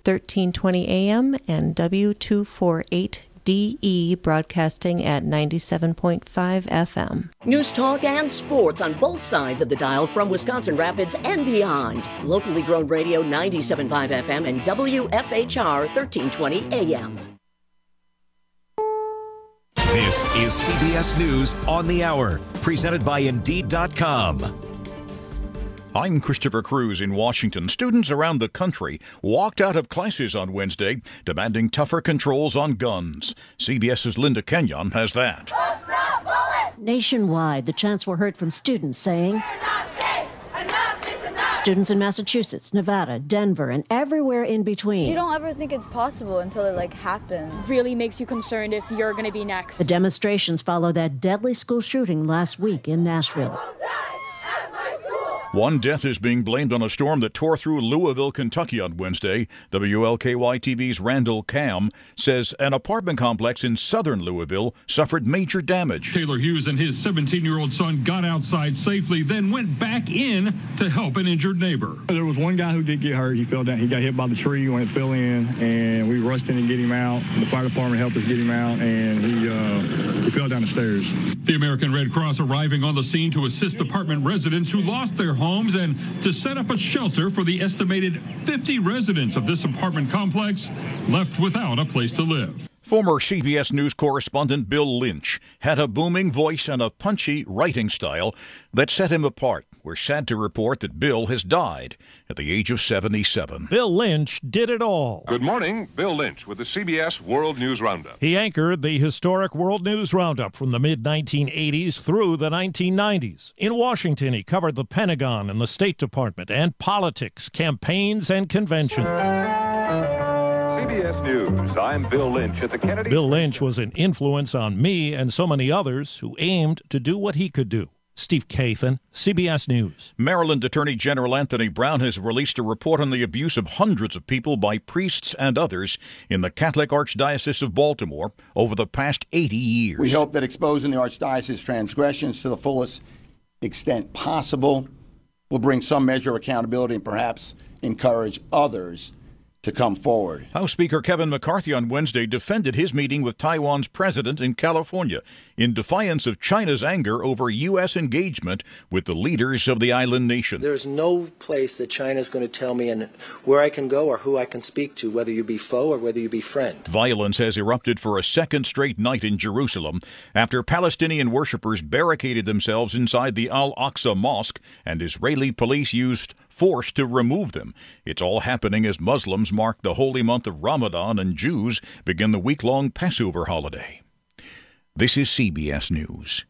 1320 AM and W248DE broadcasting at 97.5 FM. News talk and sports on both sides of the dial from Wisconsin Rapids and beyond. Locally grown radio 97.5 FM and WFHR 1320 AM. This is CBS News on the Hour, presented by Indeed.com. I'm Christopher Cruz in Washington. Students around the country walked out of classes on Wednesday, demanding tougher controls on guns. CBS's Linda Kenyon has that. Nationwide, the chants were heard from students saying, students in Massachusetts, Nevada, Denver, and everywhere in between. You don't ever think it's possible until it happens. Really makes you concerned if you're going to be next. The demonstrations follow that deadly school shooting last week in Nashville. One death is being blamed on a storm that tore through Louisville, Kentucky on Wednesday. WLKY-TV's Randall Cam says an apartment complex in southern Louisville suffered major damage. Taylor Hughes and his 17-year-old son got outside safely, then went back in to help an injured neighbor. There was one guy who did get hurt. He fell down. He got hit by the tree when it fell in, and we rushed in to get him out. The fire department helped us get him out, and he fell down the stairs. The American Red Cross arriving on the scene to assist apartment residents who lost their homes and to set up a shelter for the estimated 50 residents of this apartment complex left without a place to live. Former CBS News correspondent Bill Lynch had a booming voice and a punchy writing style that set him apart. We're sad to report that Bill has died at the age of 77. Bill Lynch did it all. Good morning, Bill Lynch with the CBS World News Roundup. He anchored the historic World News Roundup from the mid-1980s through the 1990s. In Washington, he covered the Pentagon and the State Department and politics, campaigns, and convention. CBS News, I'm Bill Lynch at the Kennedy... Bill Lynch was an influence on me and so many others who aimed to do what he could do. Steve Kathan, CBS News. Maryland Attorney General Anthony Brown has released a report on the abuse of hundreds of people by priests and others in the Catholic Archdiocese of Baltimore over the past 80 years. We hope that exposing the Archdiocese's transgressions to the fullest extent possible will bring some measure of accountability and perhaps encourage others to come forward. House Speaker Kevin McCarthy on Wednesday defended his meeting with Taiwan's president in California in defiance of China's anger over U.S. engagement with the leaders of the island nation. There's no place that China's going to tell me and where I can go or who I can speak to, whether you be foe or whether you be friend. Violence has erupted for a second straight night in Jerusalem after Palestinian worshippers barricaded themselves inside the Al-Aqsa Mosque and Israeli police used force to remove them. It's all happening as Muslims mark the holy month of Ramadan and Jews begin the week-long Passover holiday. This is CBS News.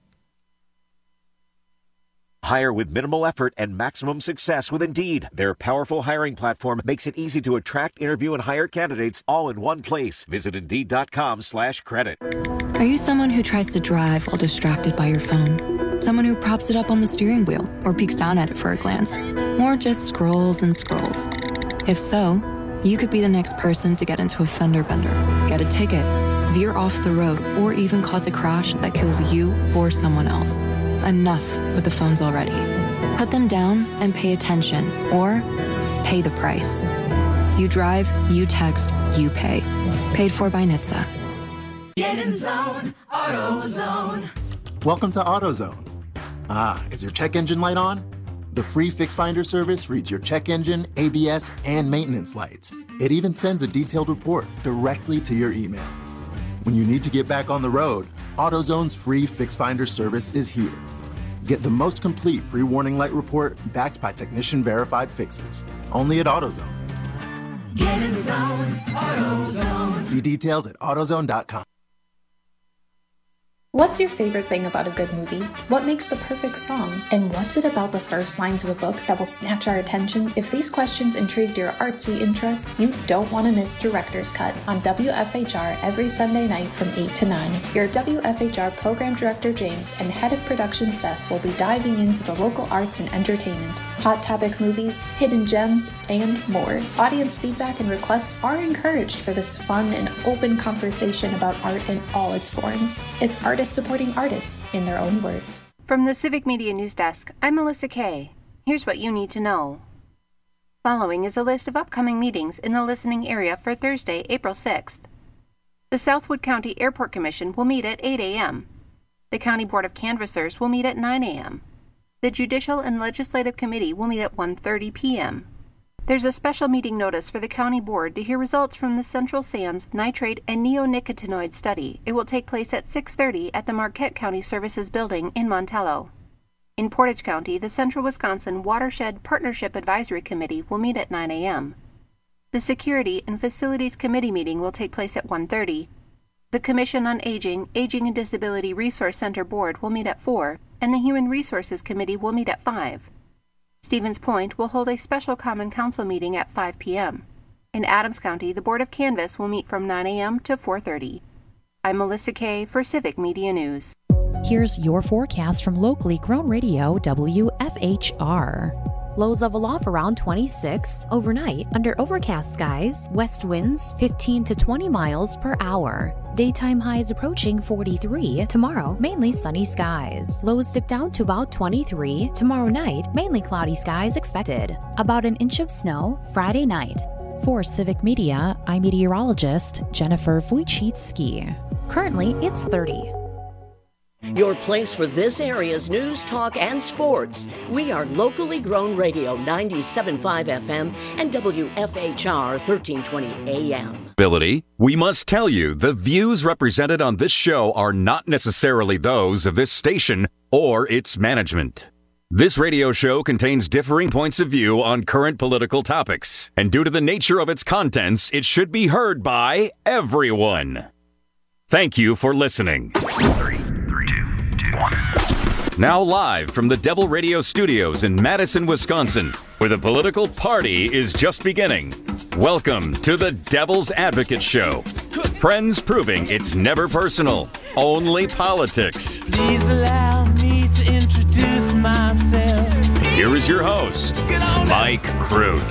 Hire with minimal effort and maximum success with Indeed. Their powerful hiring platform makes it easy to attract, interview, and hire candidates all in one place. Visit Indeed.com/credit. Are you someone who tries to drive while distracted by your phone? Someone who props it up on the steering wheel or peeks down at it for a glance? Or just scrolls and scrolls? If so, you could be the next person to get into a fender bender, get a ticket, veer off the road, or even cause a crash that kills you or someone else. Enough with the phones already. Put them down and pay attention, or pay the price. You drive, you text, you pay. Paid for by NHTSA. Get in zone, AutoZone. Welcome to AutoZone. Is your check engine light on? The free Fix Finder service reads your check engine, ABS, and maintenance lights. It even sends a detailed report directly to your email. When you need to get back on the road, AutoZone's free Fix Finder service is here. Get the most complete free warning light report backed by technician-verified fixes. Only at AutoZone. Get in zone, AutoZone. See details at AutoZone.com. What's your favorite thing about a good movie? What makes the perfect song? And what's it about the first lines of a book that will snatch our attention? If these questions intrigued your artsy interest, you don't want to miss Director's Cut on WFHR every Sunday night from 8 to 9. Your WFHR Program Director James and Head of Production Seth will be diving into the local arts and entertainment, hot topic movies, hidden gems, and more. Audience feedback and requests are encouraged for this fun and open conversation about art in all its forms. It's artists supporting artists in their own words. From the Civic Media News Desk, I'm Melissa Kay. Here's what you need to know. Following is a list of upcoming meetings in the listening area for Thursday, April 6th. The Southwood County Airport Commission will meet at 8 a.m. The County Board of Canvassers will meet at 9 a.m. The Judicial and Legislative Committee will meet at 1:30 p.m. There's a special meeting notice for the County Board to hear results from the Central Sands Nitrate and Neonicotinoid Study. It will take place at 6:30 at the Marquette County Services Building in Montello. In Portage County, the Central Wisconsin Watershed Partnership Advisory Committee will meet at 9 a.m. The Security and Facilities Committee meeting will take place at 1:30. The Commission on Aging, Aging and Disability Resource Center Board will meet at 4, and the Human Resources Committee will meet at 5. Stevens Point will hold a special Common Council meeting at 5 p.m. In Adams County, the Board of Canvass will meet from 9 a.m. to 4:30. I'm Melissa Kay for Civic Media News. Here's your forecast from locally grown radio WFHR. Lows level off around 26. Overnight, under overcast skies, west winds 15 to 20 miles per hour. Daytime highs approaching 43. Tomorrow, mainly sunny skies. Lows dip down to about 23. Tomorrow night, mainly cloudy skies expected. About an inch of snow Friday night. For Civic Media, I'm meteorologist Jennifer Wojcicki. Currently, it's 30. Your place for this area's news, talk, and sports. We are locally grown radio 97.5 FM and WFHR 1320 AM. We must tell you the views represented on this show are not necessarily those of this station or its management. This radio show contains differing points of view on current political topics, and due to the nature of its contents, it should be heard by everyone. Thank you for listening. 3, 2, 1. Now live from the Devil Radio Studios in Madison, Wisconsin, where the political party is just beginning. Welcome to the Devil's Advocate Show. Friends proving it's never personal, only politics. Please allow me to introduce myself. Here is your host, Mike Crute.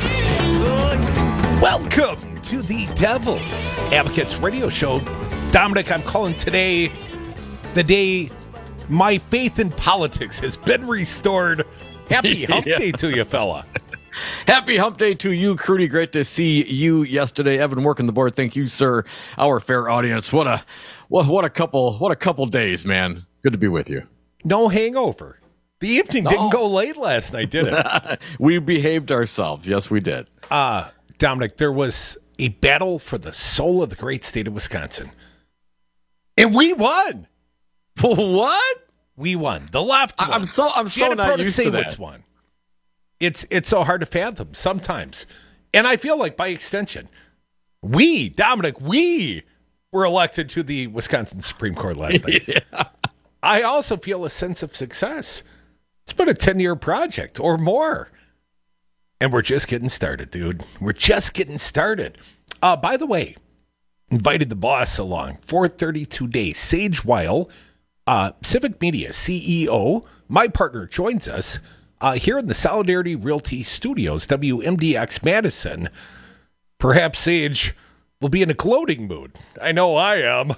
Welcome to the Devil's Advocates Radio Show. Dominic, I'm calling today the day my faith in politics has been restored. Happy hump day to you, fella. Happy hump day to you, Crudy. Great to see you yesterday. Evan working the board. Thank you, sir. Our fair audience. What a couple days, man. Good to be with you. No hangover. The evening didn't go late last night, did it? We behaved ourselves. Yes, we did. Dominic, there was a battle for the soul of the great state of Wisconsin. And we won. What? We won. The left won. I'm so not used to that. Won. It's so hard to fathom sometimes. And I feel like by extension, Dominic, we were elected to the Wisconsin Supreme Court last night. Yeah. I also feel a sense of success. It's been a 10-year project or more. And we're just getting started, dude. We're just getting started. By the way, invited the boss along. 4:32 days. Sage Weil, Civic Media CEO, my partner, joins us here in the Solidarity Realty Studios, WMDX Madison. Perhaps Sage will be in a gloating mood. I know I am.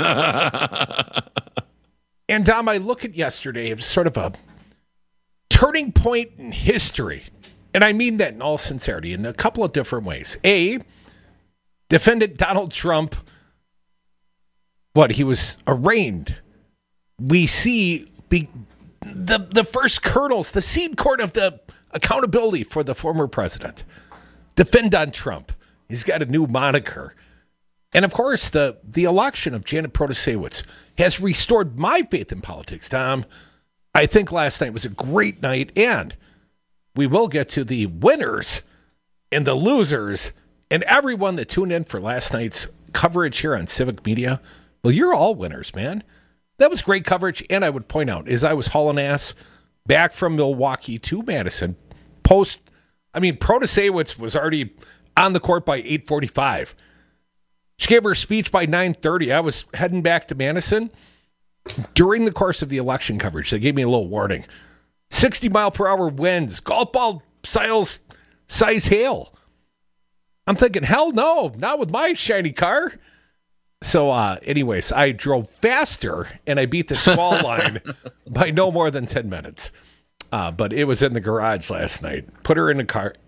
And Dom, I look at yesterday as sort of a turning point in history. And I mean that in all sincerity, in a couple of different ways. A, defendant Donald Trump, he was arraigned. We see the first kernels, the seed corn of the accountability for the former president. Defend on Trump. He's got a new moniker. And of course, the election of Janet Protasewicz has restored my faith in politics, Tom. I think last night was a great night, and we will get to the winners and the losers and everyone that tuned in for last night's coverage here on Civic Media. Well, you're all winners, man. That was great coverage, and I would point out, as I was hauling ass back from Milwaukee to Madison, Protasewicz was already on the court by 8:45. She gave her speech by 9:30. I was heading back to Madison. During the course of the election coverage, they gave me a little warning. 60-mile-per-hour winds, golf ball size hail. I'm thinking, hell no, not with my shiny car. So anyways, I drove faster, and I beat the squall line by no more than 10 minutes. But it was in the garage last night. Put her in the car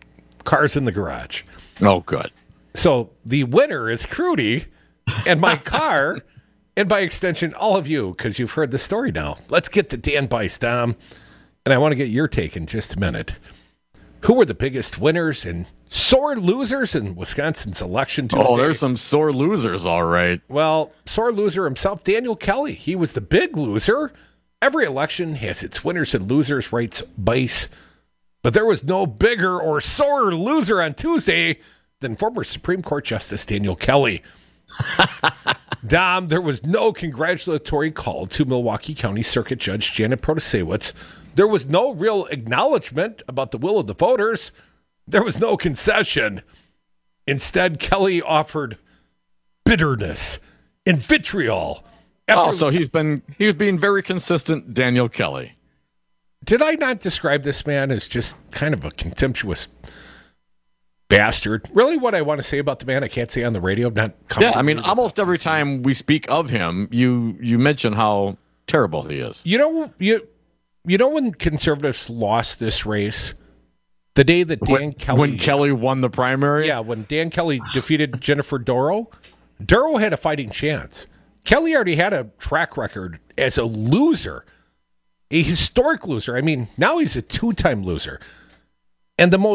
Car's in the garage. Oh, good. So the winner is Crudy and my car, and by extension, all of you, because you've heard the story now. Let's get to Dan Bice, Dom, and I want to get your take in just a minute. Who were the biggest winners and sore losers in Wisconsin's election Tuesday? Oh, there's some sore losers, all right. Well, sore loser himself, Daniel Kelly. He was the big loser. Every election has its winners and losers, writes Bice. But there was no bigger or sorer loser on Tuesday than former Supreme Court Justice Daniel Kelly. Dom, there was no congratulatory call to Milwaukee County Circuit Judge Janet Protasewicz. There was no real acknowledgement about the will of the voters. There was no concession. Instead, Kelly offered bitterness and vitriol. So he was being very consistent, Daniel Kelly. Did I not describe this man as just kind of a contemptuous bastard? Really, what I want to say about the man, I can't say on the radio. Yeah, I mean, almost every time we speak of him, you mention how terrible he is. You know when conservatives lost this race? The day that when Kelly won the primary? Yeah, when Dan Kelly defeated Jennifer Dorow. Dorow had a fighting chance. Kelly already had a track record as a loser, a historic loser. I mean, now he's a two-time loser. And the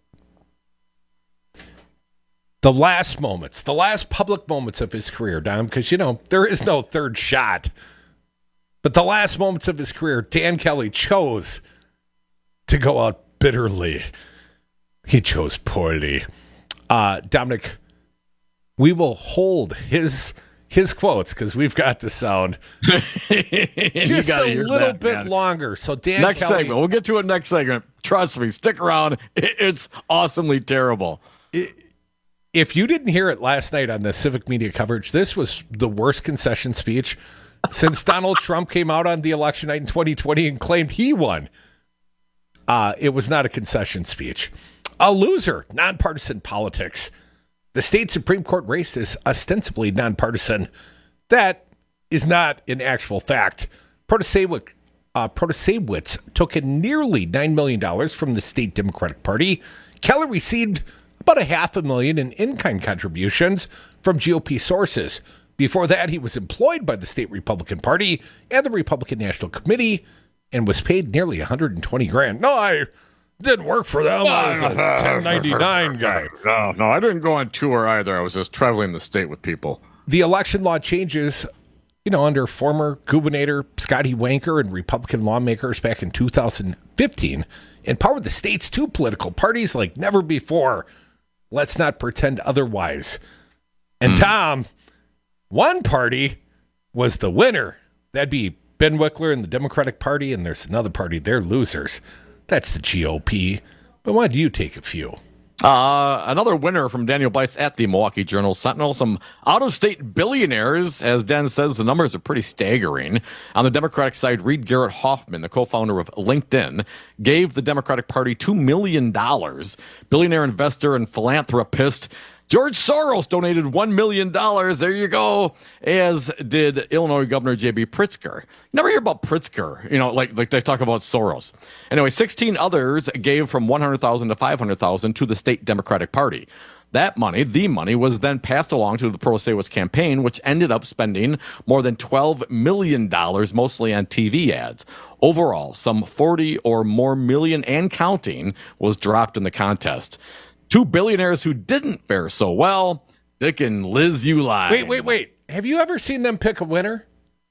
last public moments of his career, Dom, because, there is no third shot. But the last moments of his career, Dan Kelly chose to go out bitterly. He chose poorly. Dominic, we will hold his quotes because we've got the sound just a little bit longer. So Dan next Kelly, segment. We'll get to it next segment. Trust me. Stick around. It's awesomely terrible. If you didn't hear it last night on the civic media coverage, this was the worst concession speech since Donald Trump came out on the election night in 2020 and claimed he won. It was not a concession speech. A loser, nonpartisan politics. The state Supreme Court race is ostensibly nonpartisan. That is not an actual fact. Protasewicz took in nearly $9 million from the state Democratic Party. Kelly received about $500,000 in in-kind contributions from GOP sources. Before that, he was employed by the state Republican Party and the Republican National Committee and was paid nearly $120,000. No, I didn't work for them. I was a 1099 guy. No, I didn't go on tour either. I was just traveling the state with people. The election law changes, under former Gubernator Scotty Wanker and Republican lawmakers back in 2015 empowered the state's two political parties like never before. Let's not pretend otherwise. And Tom, one party was the winner. That'd be Ben Wickler and the Democratic Party, and there's another party, they're losers. That's the GOP. But why do you take a few? Another winner from Daniel Bice at the Milwaukee Journal-Sentinel. Some out-of-state billionaires, as Dan says, the numbers are pretty staggering. On the Democratic side, Reed Garrett Hoffman, the co-founder of LinkedIn, gave the Democratic Party $2 million. Billionaire investor and philanthropist George Soros donated $1 million. There you go. As did Illinois Governor J.B. Pritzker. You never hear about Pritzker, like they talk about Soros. Anyway, 16 others gave from $100,000 to $500,000 to the state Democratic Party. That money, the money, was then passed along to the Protasewicz campaign, which ended up spending more than $12 million, mostly on TV ads. Overall, some 40 or more million and counting was dropped in the contest. Two billionaires who didn't fare so well, Dick and Liz Uihlein. Wait. Have you ever seen them pick a winner?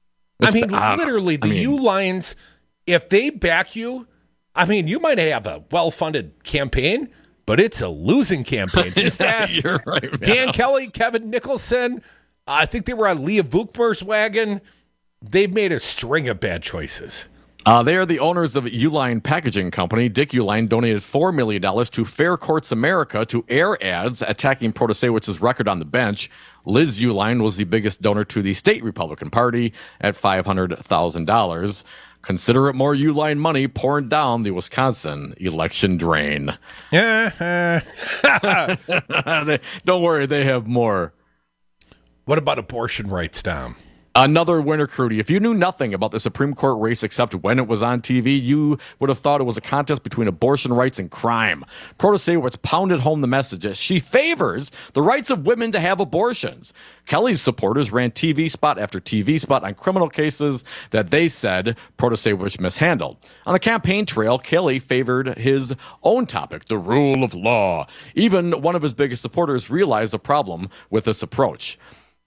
Literally, the Uihleins, if they back you, you might have a well-funded campaign, but it's a losing campaign. Just ask You're right, man. Dan Kelly, Kevin Nicholson. I think they were on Leah Vukmer's wagon. They've made a string of bad choices. They are the owners of Uihlein Packaging Company. Dick Uihlein donated $4 million to Fair Courts America to air ads attacking Protasewicz's record on the bench. Liz Uihlein was the biggest donor to the state Republican Party at $500,000. Consider it more Uihlein money pouring down the Wisconsin election drain. Yeah. Don't worry, they have more. What about abortion rights, Tom? Another winner, Crudy. If you knew nothing about the Supreme Court race except when it was on TV, you would have thought it was a contest between abortion rights and crime. Protasiewicz pounded home the message that she favors the rights of women to have abortions. Kelly's supporters ran TV spot after TV spot on criminal cases that they said Protasiewicz mishandled. On the campaign trail, Kelly favored his own topic, the rule of law. Even one of his biggest supporters realized the problem with this approach.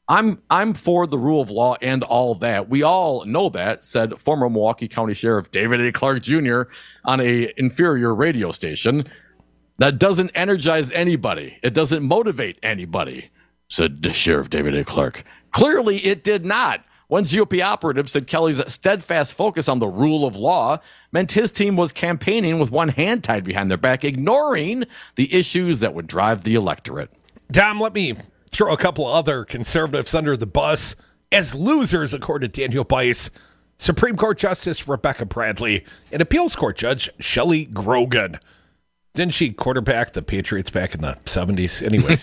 I'm for the rule of law and all that. We all know that, said former Milwaukee County Sheriff David A. Clark Jr. on a inferior radio station. That doesn't energize anybody. It doesn't motivate anybody, said Sheriff David A. Clark. Clearly, it did not. One GOP operative said Kelly's steadfast focus on the rule of law meant his team was campaigning with one hand tied behind their back, ignoring the issues that would drive the electorate. Dom, let me throw a couple of other conservatives under the bus as losers, according to Daniel Bice. Supreme Court Justice Rebecca Bradley and Appeals Court Judge Shelley Grogan. Didn't she quarterback the Patriots back in the 70s? Anyways,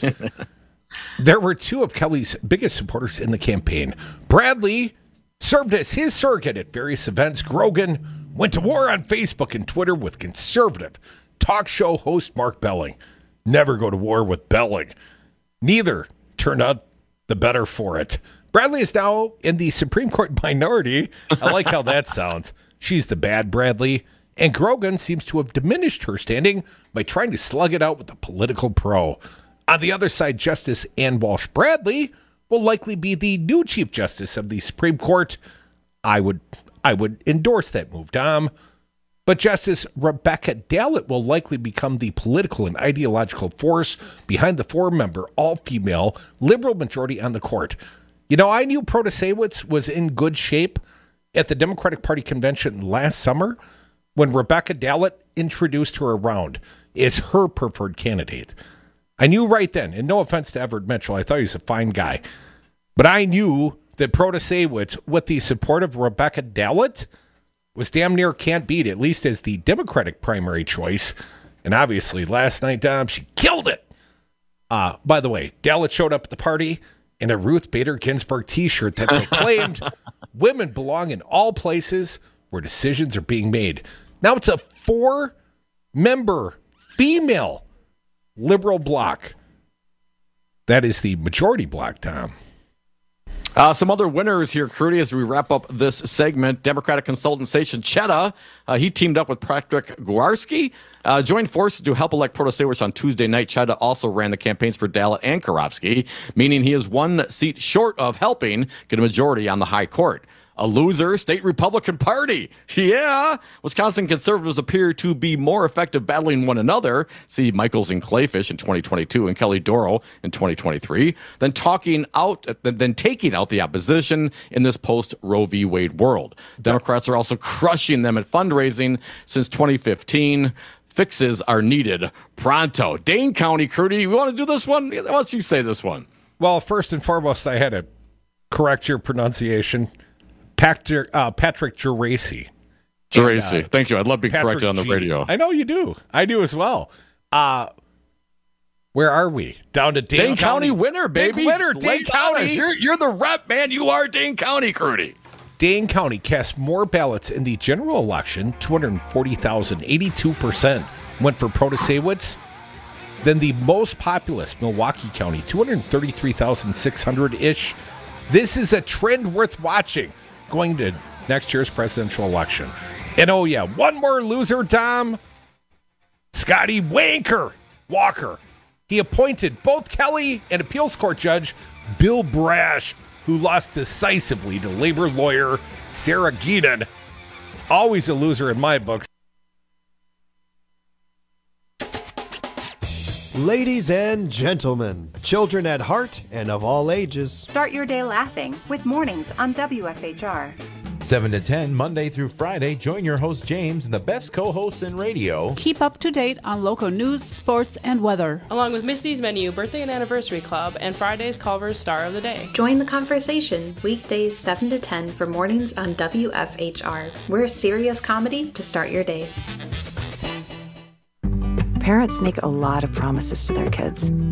there were two of Kelly's biggest supporters in the campaign. Bradley served as his surrogate at various events. Grogan went to war on Facebook and Twitter with conservative talk show host Mark Belling. Never go to war with Belling. Neither turned out the better for it. Bradley is now in the Supreme Court minority. I like how that sounds. She's the bad Bradley. And Grogan seems to have diminished her standing by trying to slug it out with a political pro. On the other side, Justice Ann Walsh Bradley will likely be the new Chief Justice of the Supreme Court. I would endorse that move, Dom. But Justice Rebecca Dallett will likely become the political and ideological force behind the four-member, all-female, liberal majority on the court. You know, I knew Protasiewicz was in good shape at the Democratic Party convention last summer when Rebecca Dallett introduced her around as her preferred candidate. I knew right then, and no offense to Everett Mitchell, I thought he was a fine guy, but I knew that Protasiewicz, with the support of Rebecca Dallett, was damn near can't beat, at least as the Democratic primary choice. And obviously, last night, Dom, she killed it. By the way, Dallett showed up at the party in a Ruth Bader Ginsburg T-shirt that proclaimed women belong in all places where decisions are being made. Now it's a 4-member female liberal bloc. That is the majority bloc, Tom. Some other winners here, Crudy, as we wrap up this segment. Democratic consultant Sachin Chetta, he teamed up with Patrick Gwarski, joined forces to help elect Protasiewicz on Tuesday night. Chetta also ran the campaigns for Dallett and Karofsky, meaning he is one seat short of helping get a majority on the high court. A loser, state Republican Party. Yeah. Wisconsin conservatives appear to be more effective battling one another. See Michaels and Clayfish in 2022 and Kelly Doro in 2023. Then taking out the opposition in this post-Roe v. Wade world. Democrats are also crushing them at fundraising since 2015. Fixes are needed pronto. Dane County, Crudy, you want to do this one? Why don't you say this one? Well, first and foremost, I had to correct your pronunciation. Patrick Geraci. Geraci. Thank you. I'd love being corrected on the radio. I know you do. I do as well. Where are we? Down to Dane County winner, baby. Big winner, Dane County. You're the rep, man. You are Dane County, Crudy. Dane County cast more ballots in the general election, 240,000, 82% went for Protasiewicz, than the most populous Milwaukee County, 233,600-ish. This is a trend worth watching going to next year's presidential election. And oh yeah, one more loser, Dom. Scotty Walker. He appointed both Kelly and appeals court judge Bill Brash, who lost decisively to labor lawyer Sarah Geeden. Always a loser in my books. Ladies and gentlemen, children at heart and of all ages. Start your day laughing with Mornings on WFHR. 7 to 10, Monday through Friday, join your host James and the best co-hosts in radio. Keep up to date on local news, sports, and weather. Along with Misty's Menu, Birthday and Anniversary Club, and Friday's Culver's Star of the Day. Join the conversation weekdays 7 to 10 for Mornings on WFHR. We're serious comedy to start your day. Parents make a lot of promises to their kids. We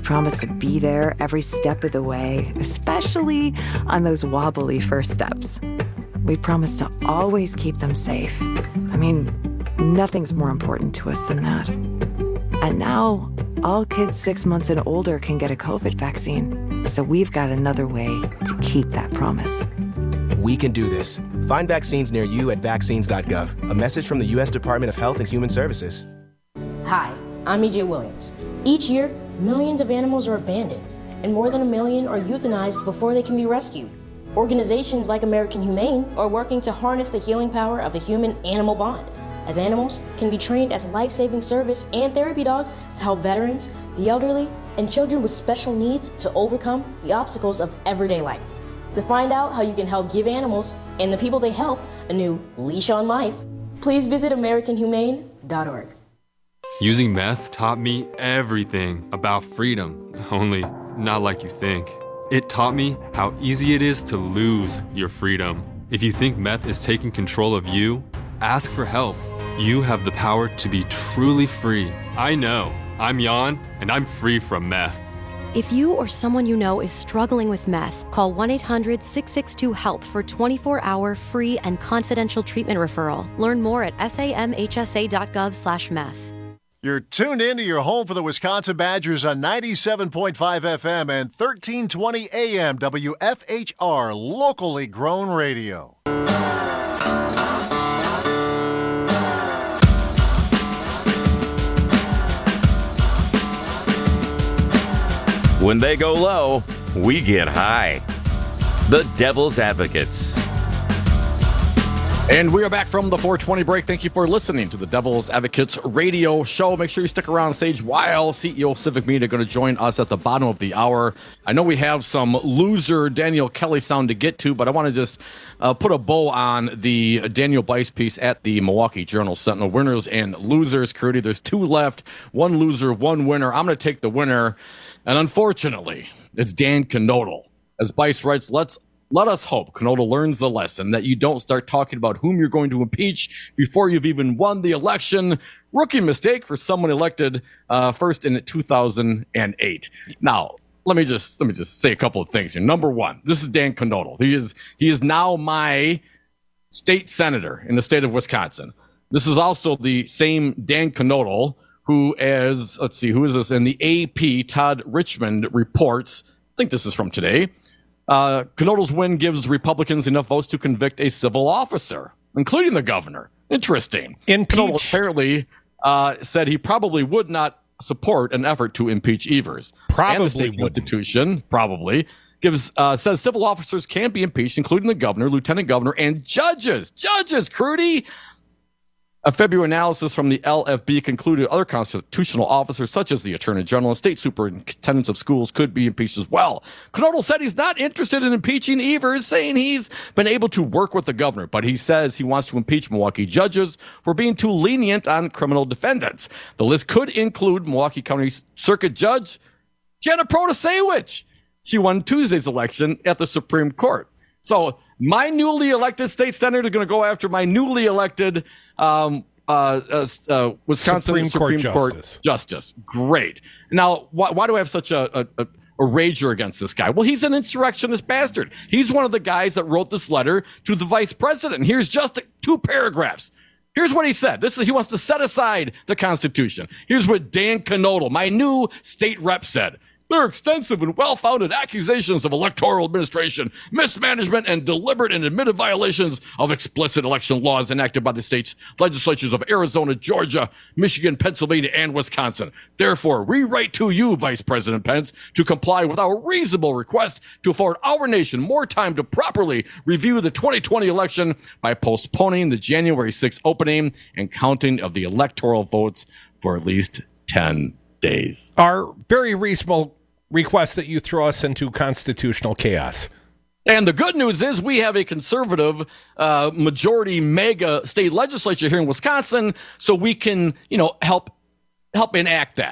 promise to be there every step of the way, especially on those wobbly first steps. We promise to always keep them safe. I mean, nothing's more important to us than that. And now, all kids 6 months and older can get a COVID vaccine. So we've got another way to keep that promise. We can do this. Find vaccines near you at vaccines.gov. A message from the U.S. Department of Health and Human Services. Hi, I'm E.J. Williams. Each year, millions of animals are abandoned, and more than 1 million are euthanized before they can be rescued. Organizations like American Humane are working to harness the healing power of the human-animal bond, as animals can be trained as life-saving service and therapy dogs to help veterans, the elderly, and children with special needs to overcome the obstacles of everyday life. To find out how you can help give animals and the people they help a new leash on life, please visit AmericanHumane.org. Using meth taught me everything about freedom, only not like you think. It taught me how easy it is to lose your freedom. If you think meth is taking control of you, ask for help. You have the power to be truly free. I know. I'm Jan, and I'm free from meth. If you or someone you know is struggling with meth, call 1-800-662-HELP for 24-hour free and confidential treatment referral. Learn more at samhsa.gov/meth. You're tuned in to your home for the Wisconsin Badgers on 97.5 FM and 1320 AM WFHR, locally grown radio. When they go low, we get high. The Devil's Advocates. And we are back from the 420 break. Thank you for listening to the Devil's Advocates radio show. Make sure you stick around stage while CEO of Civic Media are going to join us at the bottom of the hour. I know we have some loser Daniel Kelly sound to get to, but I want to just put a bow on the Daniel Bice piece at the Milwaukee Journal-Sentinel. Winners and losers, Crudy. There's two left, one loser, one winner. I'm going to take the winner, and unfortunately, it's Dan Knodl. As Bice writes, let us hope Knodl learns the lesson that you don't start talking about whom you're going to impeach before you've even won the election. Rookie mistake for someone elected first in 2008. Now, let me just say a couple of things here. Number one, this is Dan Knodl. He is now my state senator in the state of Wisconsin. This is also the same Dan Knodl who, as who is this in the AP? Todd Richmond reports. I think this is from today. Knodl's win gives Republicans enough votes to convict a civil officer, including the governor. Interesting. Knodl apparently said he probably would not support an effort to impeach Evers. And the state constitution probably says civil officers can be impeached, including the governor, lieutenant governor, and judges. Judges, Crudy. A February analysis from the LFB concluded other constitutional officers, such as the Attorney General and state superintendents of schools, could be impeached as well. Knodl said he's not interested in impeaching Evers, saying he's been able to work with the governor, but he says he wants to impeach Milwaukee judges for being too lenient on criminal defendants. The list could include Milwaukee County Circuit Judge Jenna Protasewicz. She won Tuesday's election at the Supreme Court. So my newly elected state senator is going to go after my newly elected Wisconsin Supreme Court Justice. Great. Now, why do I have such a rager against this guy? Well, he's an insurrectionist bastard. He's one of the guys that wrote this letter to the vice president. Here's just 2 paragraphs. Here's what he said. He wants to set aside the Constitution. Here's what Dan Knodl, my new state rep, said. There are extensive and well-founded accusations of electoral administration, mismanagement, and deliberate and admitted violations of explicit election laws enacted by the state's legislatures of Arizona, Georgia, Michigan, Pennsylvania, and Wisconsin. Therefore, we write to you, Vice President Pence, to comply with our reasonable request to afford our nation more time to properly review the 2020 election by postponing the January 6th opening and counting of the electoral votes for at least 10 days. Our very reasonable request that you throw us into constitutional chaos. And the good news is we have a conservative majority mega state legislature here in Wisconsin, so we can, help enact that.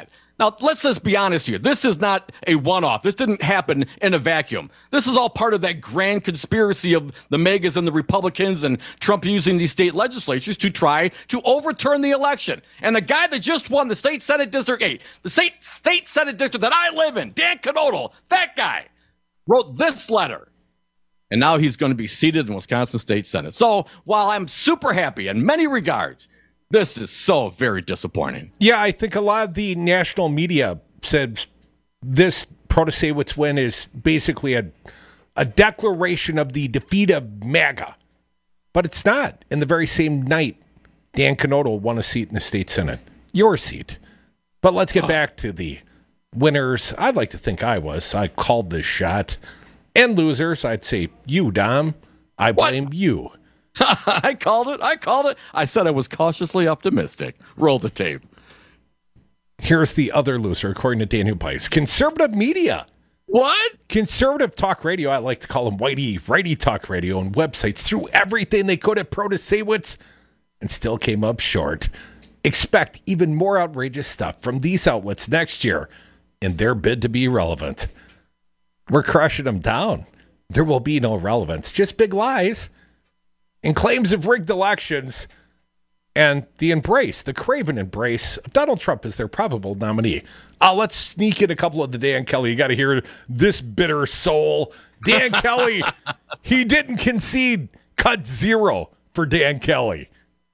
Now, let's just be honest here. This is not a one-off. This didn't happen in a vacuum. This is all part of that grand conspiracy of the MAGAs and the Republicans and Trump using these state legislatures to try to overturn the election. And the guy that just won the state Senate District 8, the state Senate district that I live in, Dan Knodl, that guy, wrote this letter. And now he's going to be seated in Wisconsin State Senate. So while I'm super happy in many regards, this is so very disappointing. Yeah, I think a lot of the national media said this Protasewicz win is basically a declaration of the defeat of MAGA. But it's not. In the very same night, Dan Knodl won a seat in the state Senate. Your seat. But let's get back to the winners. I'd like to think I called this shot. And losers, I'd say you, Dom. I blame you. I called it. I said I was cautiously optimistic. Roll the tape. Here's the other loser, according to Daniel Bice. Conservative media. What? Conservative talk radio, I like to call them righty talk radio, and websites threw everything they could at Protasewicz and still came up short. Expect even more outrageous stuff from these outlets next year in their bid to be relevant. We're crushing them down. There will be no relevance, just big lies and claims of rigged elections and the craven embrace of Donald Trump as their probable nominee. Let's sneak in a couple of the Dan Kelly. You got to hear this bitter soul. Dan Kelly, he didn't concede. Cut 0 for Dan Kelly.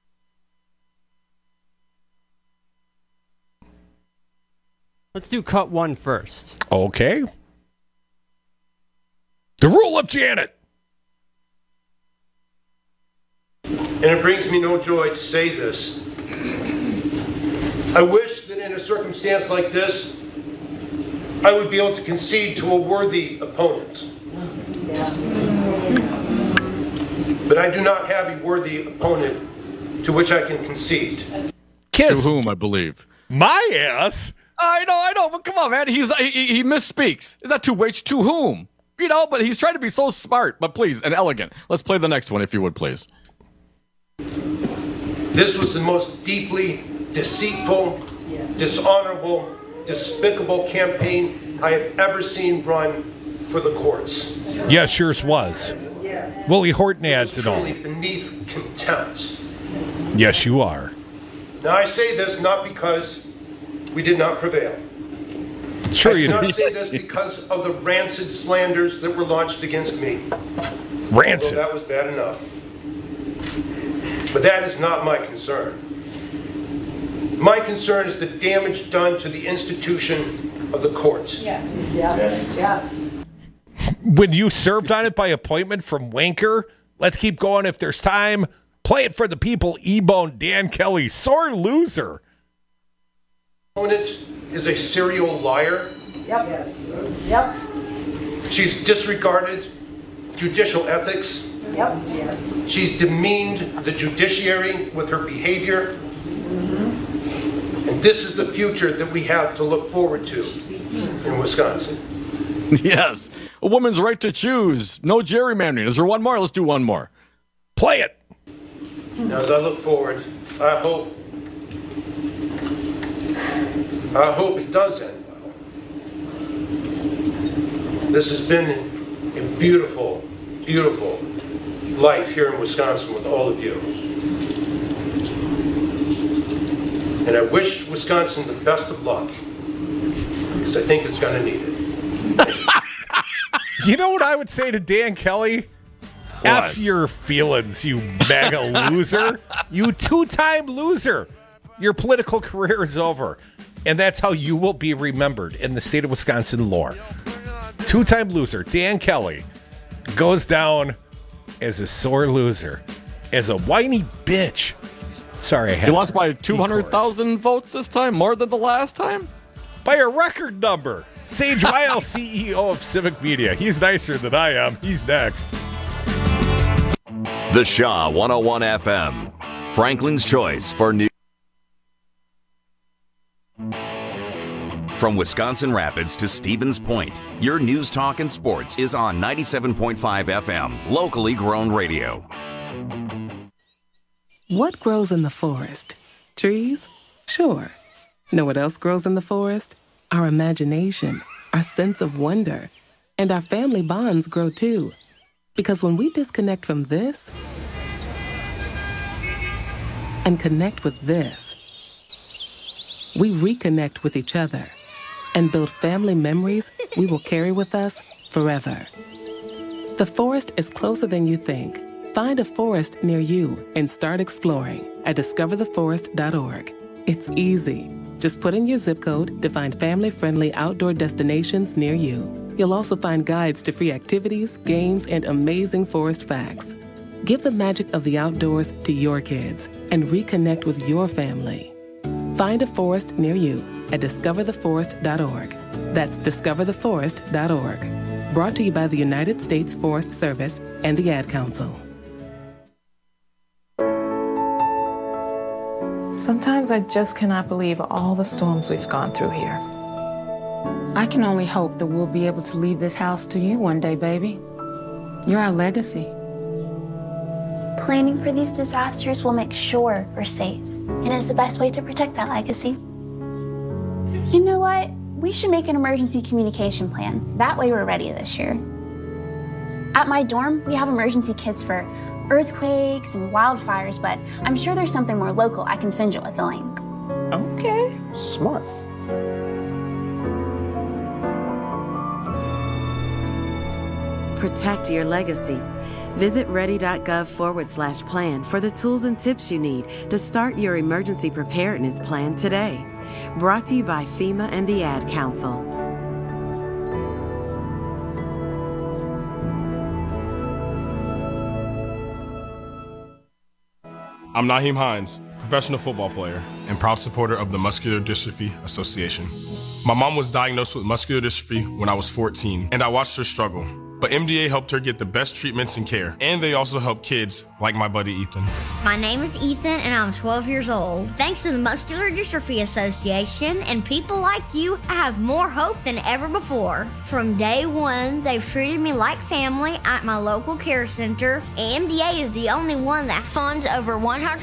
Let's do cut 1 first. Okay. The rule of Janet. And it brings me no joy to say this. I wish that in a circumstance like this, I would be able to concede to a worthy opponent. But I do not have a worthy opponent to which I can concede. Kiss. To whom, I believe. My ass. I know, but come on, man. He misspeaks. Is that to which? To whom? But he's trying to be so smart, but please, and elegant. Let's play the next one, if you would, please. This was the most deeply deceitful, dishonorable, despicable campaign I have ever seen run for the courts. Yes, yours was. Yes. Willie Horton adds it all. Truly beneath contempt. Yes, you are. Now, I say this not because we did not prevail. Sure you did. I did. not say this because of the rancid slanders that were launched against me. Rancid. Although that was bad enough. But that is not my concern. My concern is the damage done to the institution of the courts. Yes. When you served on it by appointment from Wanker, let's keep going if there's time. Play it for the people. E-Bone Dan Kelly, sore loser. Opponent is a serial liar. Yep. She's disregarded judicial ethics. Yes. She's demeaned the judiciary with her behavior. And this is the future that we have to look forward to in Wisconsin. Yes. A woman's right to choose. No gerrymandering. Is there one more? Let's do one more. Play it. Now, as I look forward, I hope it does end well. This has been a beautiful, beautiful life here in Wisconsin with all of you. And I wish Wisconsin the best of luck, because I think it's going to need it. You know what I would say to Dan Kelly? What? F your feelings, you mega loser. You two-time loser. Your political career is over. And that's how you will be remembered in the state of Wisconsin lore. Two-time loser, Dan Kelly, goes down as a sore loser, as a whiny bitch. Sorry, I had He lost by 200,000 votes this time, more than the last time? by a record number. Sage Weil, CEO of Civic Media. He's nicer than I am. He's next. The Shaw 101 FM, Franklin's choice for news. From Wisconsin Rapids to Stevens Point, your news, talk, and sports is on 97.5 FM, locally grown radio. What grows in the forest? Trees? Sure. Know what else grows in the forest? Our imagination, our sense of wonder, and our family bonds grow too. Because when we disconnect from this and connect with this, we reconnect with each other and build family memories we will carry with us forever. The forest is closer than you think. Find a forest near you and start exploring at discovertheforest.org. It's easy. Just put in your zip code to find family-friendly outdoor destinations near you. You'll also find guides to free activities, games, and amazing forest facts. Give the magic of the outdoors to your kids and reconnect with your family. Find a forest near you at discovertheforest.org. That's discovertheforest.org. Brought to you by the United States Forest Service and the Ad Council. Sometimes I just cannot believe all the storms we've gone through here. I can only hope that we'll be able to leave this house to you one day, baby. You're our legacy. Planning for these disasters will make sure we're safe, and is the best way to protect that legacy. You know what? We should make an emergency communication plan. That way we're ready this year. At my dorm, we have emergency kits for earthquakes and wildfires, but I'm sure there's something more local I can send you with a link. Okay. Smart. Protect your legacy. Visit ready.gov/plan for the tools and tips you need to start your emergency preparedness plan today. Brought to you by FEMA and the Ad Council. I'm Naheem Hines, professional football player and proud supporter of the Muscular Dystrophy Association. My mom was diagnosed with muscular dystrophy when I was 14, and I watched her struggle. But MDA helped her get the best treatments and care, and they also help kids like my buddy Ethan. My name is Ethan, and I'm 12 years old. Thanks to the Muscular Dystrophy Association and people like you, I have more hope than ever before. From day one, they've treated me like family at my local care center. MDA is the only one that funds over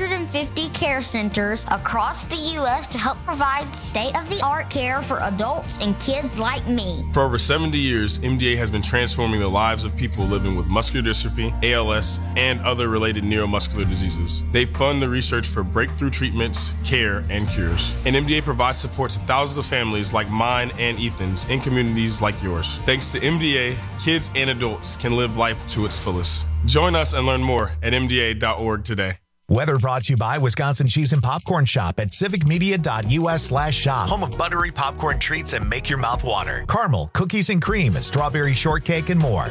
150 care centers across the U.S. to help provide state-of-the-art care for adults and kids like me. For over 70 years, MDA has been transforming the lives of people living with muscular dystrophy, ALS, and other related neuromuscular diseases. They fund the research for breakthrough treatments, care, and cures. And MDA provides support to thousands of families like mine and Ethan's in communities like yours. Thanks to MDA, kids and adults can live life to its fullest. Join us and learn more at MDA.org today. Weather brought to you by Wisconsin Cheese and Popcorn Shop at civicmedia.us/shop. Home of buttery popcorn treats and make your mouth water. Caramel, cookies and cream, strawberry shortcake, and more.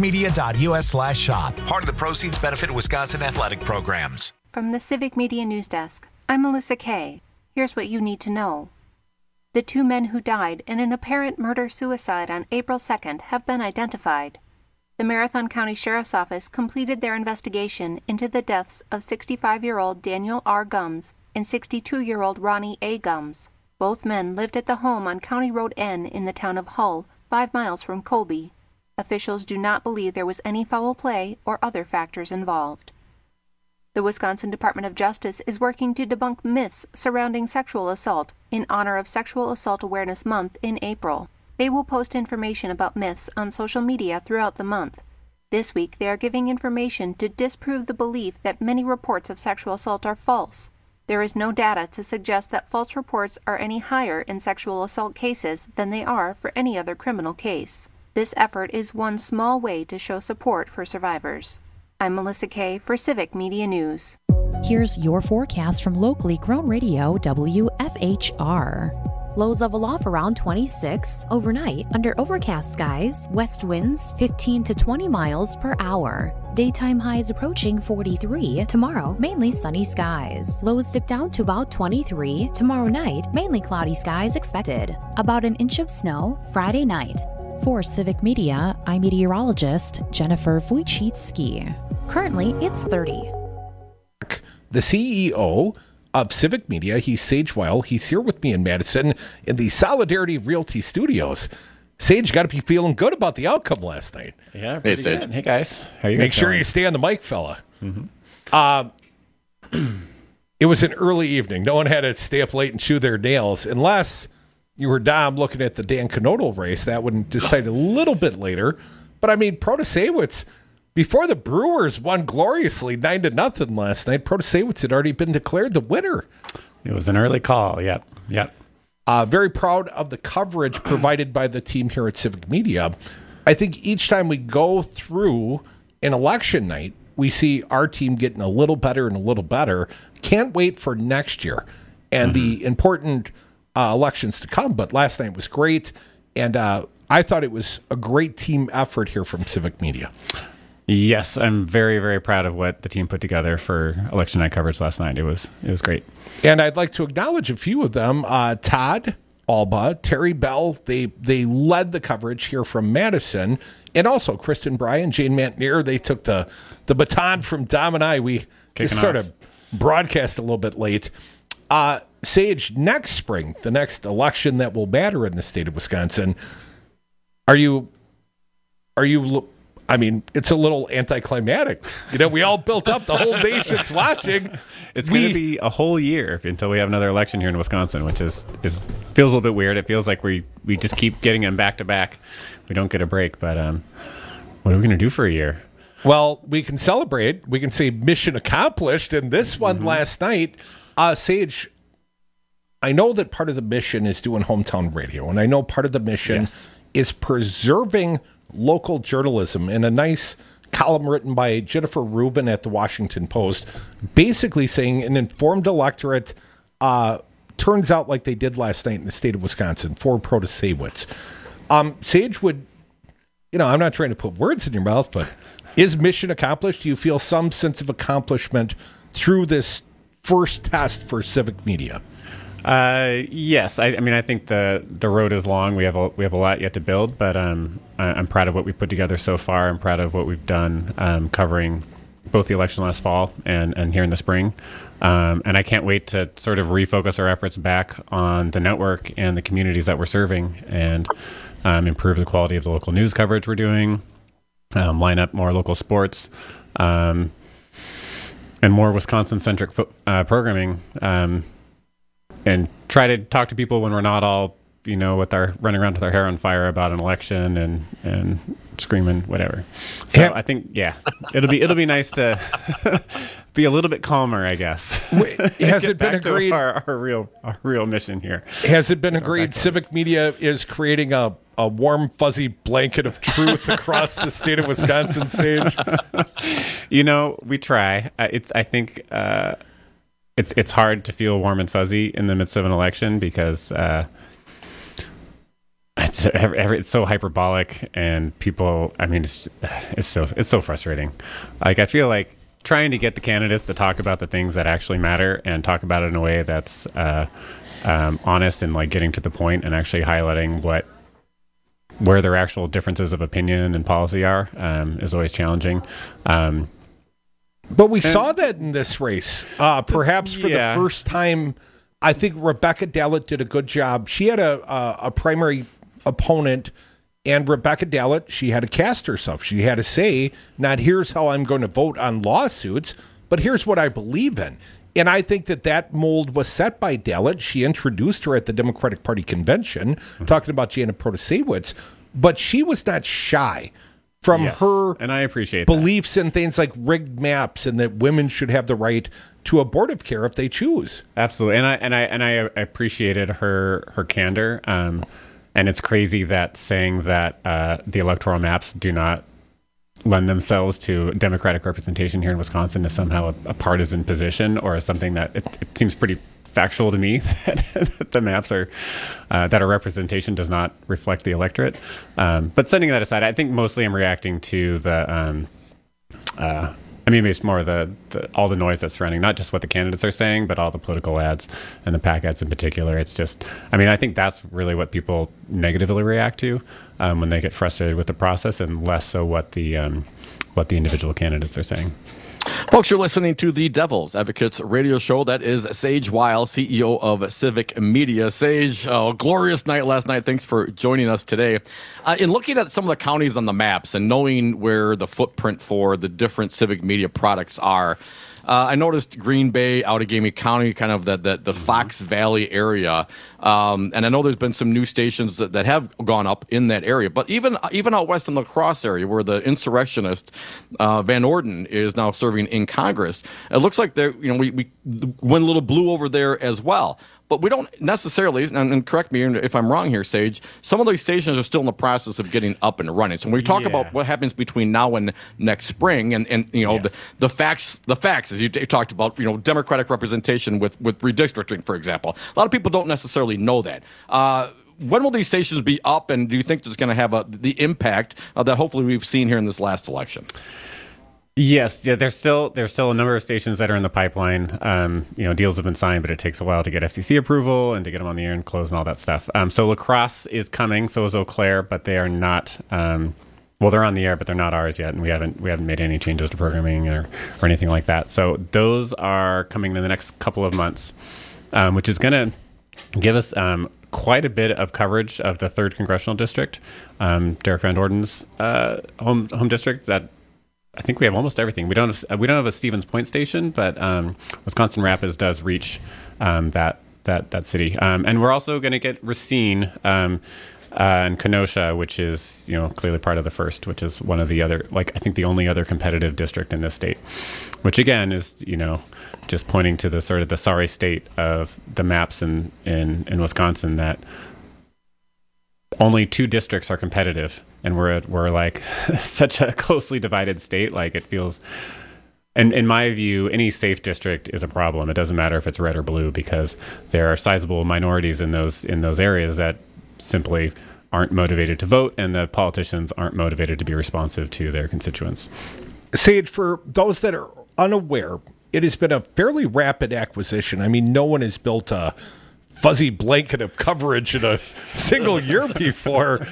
civicmedia.us/shop. Part of the proceeds benefit Wisconsin athletic programs. From the Civic Media News Desk, I'm Melissa Kay. Here's what you need to know. The two men who died in an apparent murder-suicide on April 2nd have been identified. The Marathon County Sheriff's Office completed their investigation into the deaths of 65-year-old Daniel R. Gumbs and 62-year-old Ronnie A. Gumbs. Both men lived at the home on County Road N in the town of Hull, 5 miles from Colby. Officials do not believe there was any foul play or other factors involved. The Wisconsin Department of Justice is working to debunk myths surrounding sexual assault in honor of Sexual Assault Awareness Month in April. They will post information about myths on social media throughout the month. This week, they are giving information to disprove the belief that many reports of sexual assault are false. There is no data to suggest that false reports are any higher in sexual assault cases than they are for any other criminal case. This effort is one small way to show support for survivors. I'm Melissa Kay for Civic Media News. Here's your forecast from locally grown radio WFHR. Lows of aloft around 26. Overnight, under overcast skies, west winds 15 to 20 miles per hour. Daytime highs approaching 43. Tomorrow, mainly sunny skies. Lows dip down to about 23. Tomorrow night, mainly cloudy skies expected. About an inch of snow Friday night. For Civic Media, I'm meteorologist Jennifer Wojcicki. Currently, it's 30. The CEO of Civic Media, he's Sage Weil. He's here with me in Madison in the Solidarity Realty Studios. Sage, got to be feeling good about the outcome last night. Yeah, hey, Sage. Good. Hey, guys. How are you Make guys sure going? You stay on the mic, fella. Mm-hmm. it was an early evening. No one had to stay up late and chew their nails, unless you were Dom looking at the Dan Knodel race. That would decide a little bit later. But I mean, Protasewicz, before the Brewers won gloriously 9-0 last night, Protasewicz had already been declared the winner. It was an early call. Yep. Very proud of the coverage provided by the team here at Civic Media. I think each time we go through an election night, we see our team getting a little better and a little better. Can't wait for next year and the important elections to come. But last night was great, and I thought it was a great team effort here from Civic Media. Yes, I'm very, very proud of what the team put together for election night coverage last night. It was great. And I'd like to acknowledge a few of them. Todd Alba, Terry Bell, they led the coverage here from Madison. And also Kristen Bryan, Jane Mantnier, they took the baton from Dom and I. We just sort of broadcast a little bit late. Sage, next spring, the next election that will matter in the state of Wisconsin, are you I mean, it's a little anticlimactic. You know, we all built up, the whole nation's watching. It's going to be a whole year until we have another election here in Wisconsin, which is feels a little bit weird. It feels like we just keep getting them back to back. We don't get a break, but what are we going to do for a year? Well, we can celebrate. We can say mission accomplished. And this one last night, Sage, I know that part of the mission is doing hometown radio, and I know part of the mission is preserving local journalism. In a nice column written by Jennifer Rubin at the Washington Post, basically saying an informed electorate turns out like they did last night in the state of Wisconsin for Protasewicz. Sage would, I'm not trying to put words in your mouth, but is mission accomplished? Do you feel some sense of accomplishment through this first test for Civic Media? Yes. I mean, I think the road is long. We have a lot yet to build, but I'm proud of what we put together so far. I'm proud of what we've done covering both the election last fall and here in the spring. And I can't wait to sort of refocus our efforts back on the network and the communities that we're serving and improve the quality of the local news coverage we're doing, line up more local sports, and more Wisconsin-centric programming, and try to talk to people when we're not all, with our running around with our hair on fire about an election and screaming whatever. So I think, it'll be nice to be a little bit calmer, I guess. Has it been agreed? Our real mission here. Has it been agreed Civic Media is creating a warm, fuzzy blanket of truth across the state of Wisconsin, Sage? We try. I think it's hard to feel warm and fuzzy in the midst of an election because it's so hyperbolic and people. I mean, it's so frustrating. Like, I feel like trying to get the candidates to talk about the things that actually matter and talk about it in a way that's honest and like getting to the point and actually highlighting where their actual differences of opinion and policy are is always challenging. But we saw that in this race, perhaps for the first time. I think Rebecca Dallett did a good job. She had a primary opponent, and Rebecca Dallett, she had to cast herself. She had to say, not here's how I'm going to vote on lawsuits, but here's what I believe in. And I think that mold was set by Dallett. She introduced her at the Democratic Party convention, talking about Janet Protasewicz, but she was not shy from her and I appreciate beliefs in things like rigged maps and that women should have the right to abortive care if they choose. Absolutely, and I appreciated her candor. And it's crazy that saying that the electoral maps do not lend themselves to democratic representation here in Wisconsin is somehow a partisan position, or something that it seems pretty factual to me that the maps are that our representation does not reflect the electorate. But setting that aside, I think mostly I'm reacting to the it's more all the noise that's surrounding not just what the candidates are saying, but all the political ads and the PAC ads in particular. It's just, I think that's really what people negatively react to when they get frustrated with the process, and less so what the individual candidates are saying. Folks, you're listening to the Devil's Advocates radio show. That is Sage Weil, CEO of Civic Media. Sage, glorious night last night. Thanks for joining us today. In looking at some of the counties on the maps and knowing where the footprint for the different Civic Media products are, I noticed Green Bay, Outagamie County, kind of the Fox Valley area, and I know there's been some new stations that have gone up in that area. But even out west in La Crosse area, where the insurrectionist Van Orden is now serving in Congress, it looks like we went a little blue over there as well. But we don't necessarily, and correct me if I'm wrong here, Sage, some of these stations are still in the process of getting up and running. So when we talk about what happens between now and next spring, and the facts, as you talked about, Democratic representation with redistricting, for example, a lot of people don't necessarily know that. When will these stations be up, and do you think it's going to have the impact that hopefully we've seen here in this last election? Yes, yeah. There's still a number of stations that are in the pipeline. Deals have been signed, but it takes a while to get FCC approval and to get them on the air and close and all that stuff. So La Crosse is coming, so is Eau Claire, but they are not. They're on the air, but they're not ours yet, and we haven't made any changes to programming or anything like that. So those are coming in the next couple of months, which is going to give us quite a bit of coverage of the 3rd congressional district, Derek Van Orden's home district. That I think we have almost everything. We don't have a Stevens Point station, but Wisconsin Rapids does reach that city, and we're also going to get Racine and Kenosha, which is clearly part of the 1st, which is one of the other, I think the only other competitive district in this state, which again is just pointing to the sort of the sorry state of the maps in Wisconsin, that only 2 districts are competitive, and we're like such a closely divided state. Like, it feels, and in my view, any safe district is a problem. It doesn't matter if it's red or blue, because there are sizable minorities in those areas that simply aren't motivated to vote, and the politicians aren't motivated to be responsive to their constituents. Sage, for those that are unaware, it has been a fairly rapid acquisition. I mean, no one has built a fuzzy blanket of coverage in a single year before.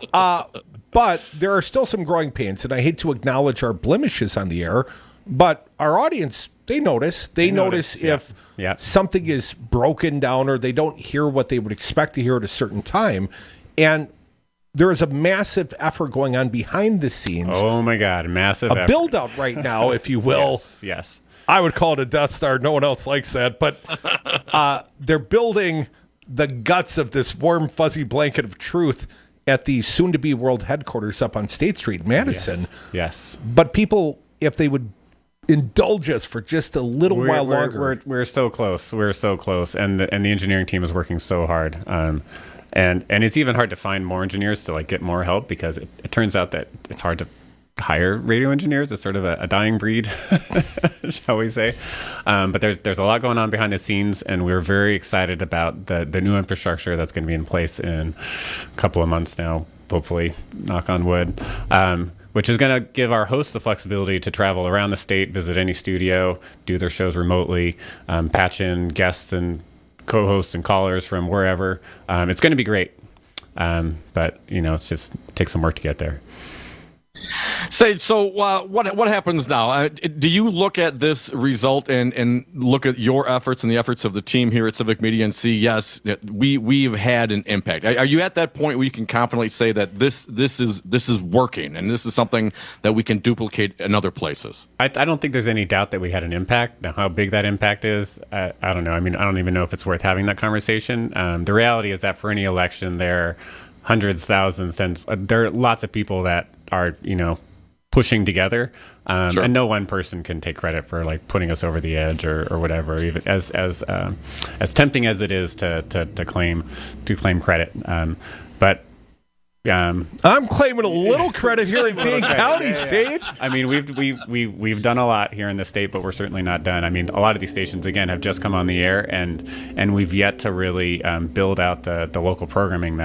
But there are still some growing pains, and I hate to acknowledge our blemishes on the air, but our audience, they notice. They notice if something is broken down, or they don't hear what they would expect to hear at a certain time. And there is a massive effort going on behind the scenes. Oh my God, massive effort. A build-out right now, if you will. Yes. I would call it a Death Star. No one else likes that. But they're building the guts of this warm, fuzzy blanket of truth at the soon-to-be world headquarters up on State Street, Madison. Yes. But people, if they would indulge us for just a little while longer. We're so close. We're so close. And the engineering team is working so hard. And it's even hard to find more engineers to get more help, because it turns out that it's hard to hire radio engineers. It's sort of a dying breed, shall we say. But there's a lot going on behind the scenes, and we're very excited about the new infrastructure that's going to be in place in a couple of months now, hopefully, knock on wood, which is going to give our hosts the flexibility to travel around the state, visit any studio, do their shows remotely, patch in guests and co-hosts and callers from wherever. It's going to be great. But, it's just takes some work to get there. Sage, so what happens now? Do you look at this result and look at your efforts and the efforts of the team here at Civic Media and see, yes, we've had an impact? Are you at that point where you can confidently say that this is working, and this is something that we can duplicate in other places? I don't think there's any doubt that we had an impact. Now, how big that impact is, I don't know. I mean, I don't even know if it's worth having that conversation. The reality is that for any election, there are hundreds, thousands, and there are lots of people that are pushing together, Sure. and no one person can take credit for putting us over the edge or whatever, even as tempting as it is to claim credit, but I'm claiming a little credit here in Dane County, Sage. I mean, we've done a lot here in the state, but we're certainly not done. I mean, a lot of these stations again have just come on the air, and we've yet to really build out the local programming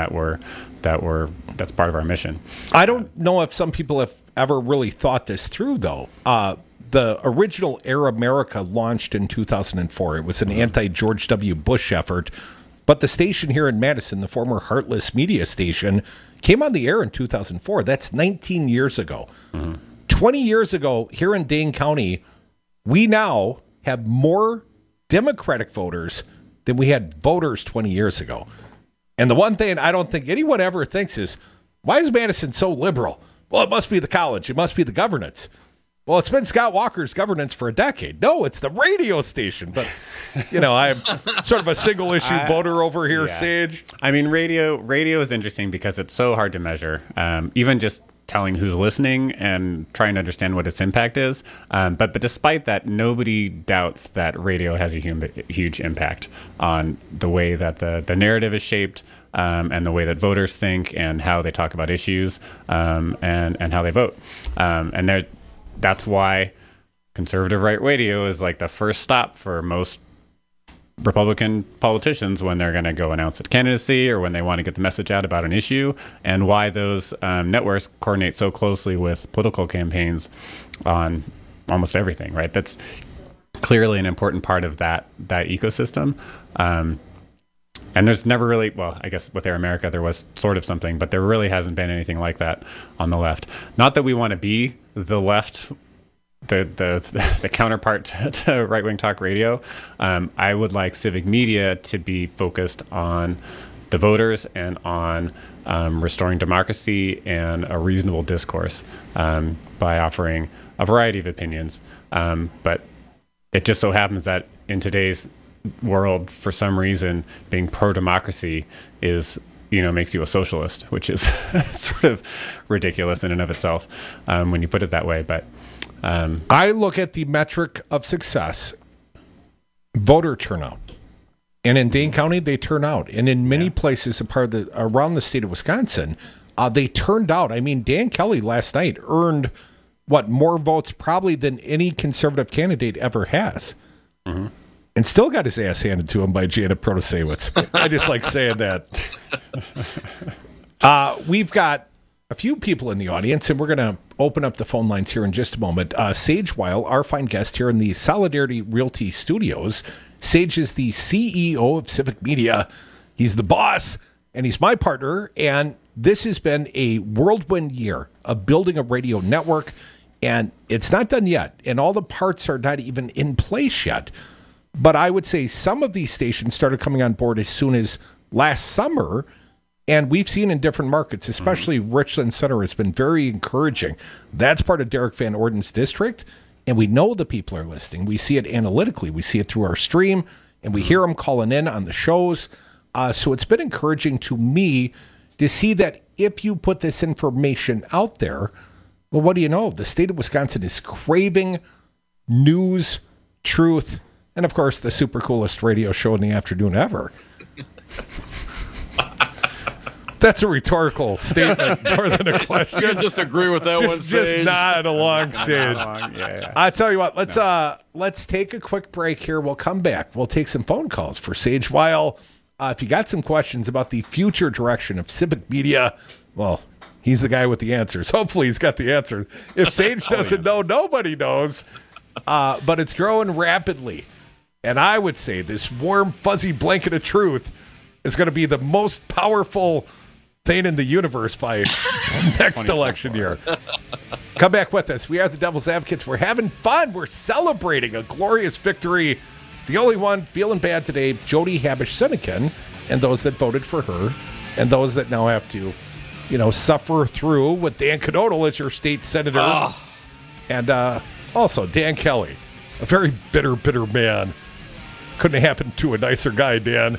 that's part of our mission. I don't know if some people have ever really thought this through, though. The original Air America launched in 2004. It was an anti-George W. Bush effort, but the station here in Madison, the former Heartless Media station, came on the air in 2004. That's 19 years ago. 20 years ago, here in Dane County, we now have more Democratic voters than we had voters 20 years ago. And the one thing I don't think anyone ever thinks is, why is Madison so liberal? Well, it must be the college. It must be the governance. Well, it's been Scott Walker's governance for a decade. No, it's the radio station. But, I'm sort of a single-issue voter over here, Sage. I mean, radio is interesting because it's so hard to measure. Even just telling who's listening and trying to understand what its impact is. But despite that, nobody doubts that radio has a huge impact on the way that the narrative is shaped, and the way that voters think and how they talk about issues, and how they vote. And that's why conservative right radio is like the first stop for most Republican politicians when they're going to go announce a candidacy or when they want to get the message out about an issue, and why those networks coordinate so closely with political campaigns on almost everything, right? That's clearly an important part of that ecosystem. And there's never really, well, I guess with Air America there was sort of something, but there really hasn't been anything like that on the left. Not that we want to be the left, the counterpart to right-wing talk radio. I would like civic media to be focused on the voters and on restoring democracy and a reasonable discourse by offering a variety of opinions. But it just so happens that in today's world, for some reason, being pro-democracy is, makes you a socialist, which is sort of ridiculous in and of itself when you put it that way. But I look at the metric of success, voter turnout. And in Dane County, they turn out. And in many places around the state of Wisconsin, they turned out. I mean, Dan Kelly last night earned, more votes probably than any conservative candidate ever has. Mm-hmm. And still got his ass handed to him by Janet Protasewicz. I just like saying that. We've got a few people in the audience, and we're going to open up the phone lines here in just a moment. Sage Weil, our fine guest here in the Solidarity Realty Studios. Sage is the CEO of Civic Media. He's the boss, and he's my partner. And this has been a whirlwind year of building a radio network, and it's not done yet. And all the parts are not even in place yet. But I would say some of these stations started coming on board as soon as last summer, and we've seen in different markets, especially Richland Center has been very encouraging. That's part of Derek Van Orden's district, and we know the people are listening. We see it analytically. We see it through our stream, and we hear them calling in on the shows. So it's been encouraging to me to see that if you put this information out there, well, what do you know? The state of Wisconsin is craving news, truth, and, of course, the super coolest radio show in the afternoon ever. That's a rhetorical statement more than a question. You just agree with that one, Sage. Just nod along, Sage. Yeah. I tell you what, let's take a quick break here. We'll come back. We'll take some phone calls for Sage Weil. If you got some questions about the future direction of Civic Media, well, he's the guy with the answers. Hopefully he's got the answer. If Sage doesn't know, nobody knows. But it's growing rapidly. And I would say this warm, fuzzy blanket of truth is going to be the most powerful thing in the universe by next election year. Come back with us. We are the Devil's Advocates. We're having fun. We're celebrating a glorious victory. The only one feeling bad today, Jody Habush-Sinekin, and those that voted for her, and those that now have to, suffer through with Dan Knodl as your state senator. And also Dan Kelly, a very bitter, bitter man. Couldn't have happened to a nicer guy, Dan.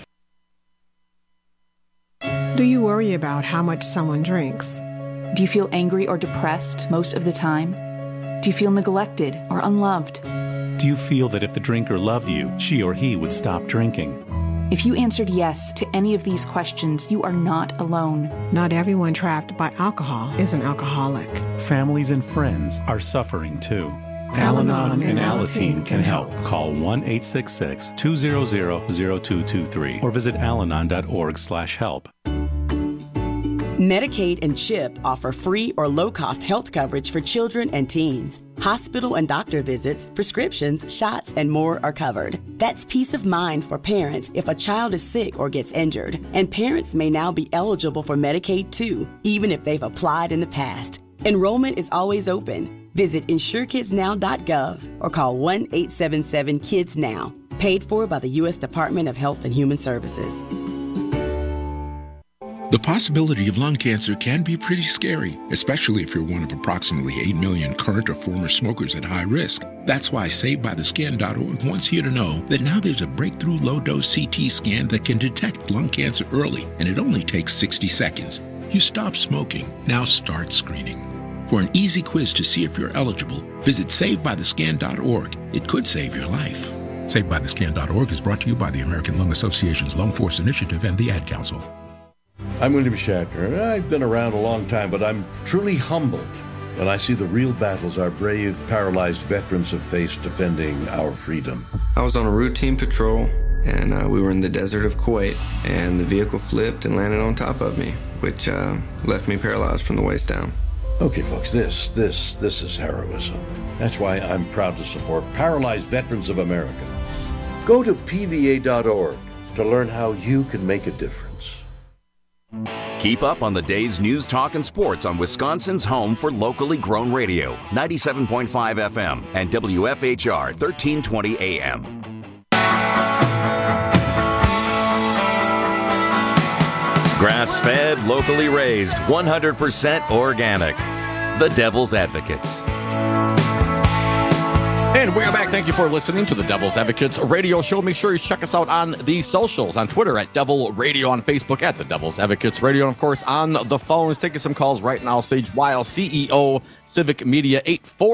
Do you worry about how much someone drinks? Do you feel angry or depressed most of the time? Do you feel neglected or unloved? Do you feel that if the drinker loved you, she or he would stop drinking? If you answered yes to any of these questions, you are not alone. Not everyone trapped by alcohol is an alcoholic. Families and friends are suffering too. Al-Anon and Alateen can help. Call 1-866-200-0223 or visit alanon.org/help. Medicaid and CHIP offer free or low-cost health coverage for children and teens. Hospital and doctor visits, prescriptions, shots, and more are covered. That's peace of mind for parents if a child is sick or gets injured. And parents may now be eligible for Medicaid too, even if they've applied in the past. Enrollment is always open. Visit InsureKidsNow.gov or call 1-877-KIDS-NOW. Paid for by the U.S. Department of Health and Human Services. The possibility of lung cancer can be pretty scary, especially if you're one of approximately 8 million current or former smokers at high risk. That's why SaveByTheScan.org wants you to know that now there's a breakthrough low-dose CT scan that can detect lung cancer early, and it only takes 60 seconds. You stop smoking, now start screening. For an easy quiz to see if you're eligible, visit SaveByTheScan.org. It could save your life. SaveByTheScan.org is brought to you by the American Lung Association's Lung Force Initiative and the Ad Council. I'm William Shatner. I've been around a long time, but I'm truly humbled when I see the real battles our brave, paralyzed veterans have faced defending our freedom. I was on a routine patrol, and we were in the desert of Kuwait, and the vehicle flipped and landed on top of me, which left me paralyzed from the waist down. Okay, folks, this is heroism. That's why I'm proud to support Paralyzed Veterans of America. Go to PVA.org to learn how you can make a difference. Keep up on the day's news, talk, and sports on Wisconsin's home for locally grown radio, 97.5 FM and WFHR 1320 AM. Grass-fed, locally raised, 100% organic. The Devil's Advocates. And we are back. Thank you for listening to the Devil's Advocates radio show. Make sure you check us out on the socials, on Twitter at Devil Radio, on Facebook at the Devil's Advocates radio, and of course on the phones. Taking some calls right now. Sage Weil, CEO, Civic Media,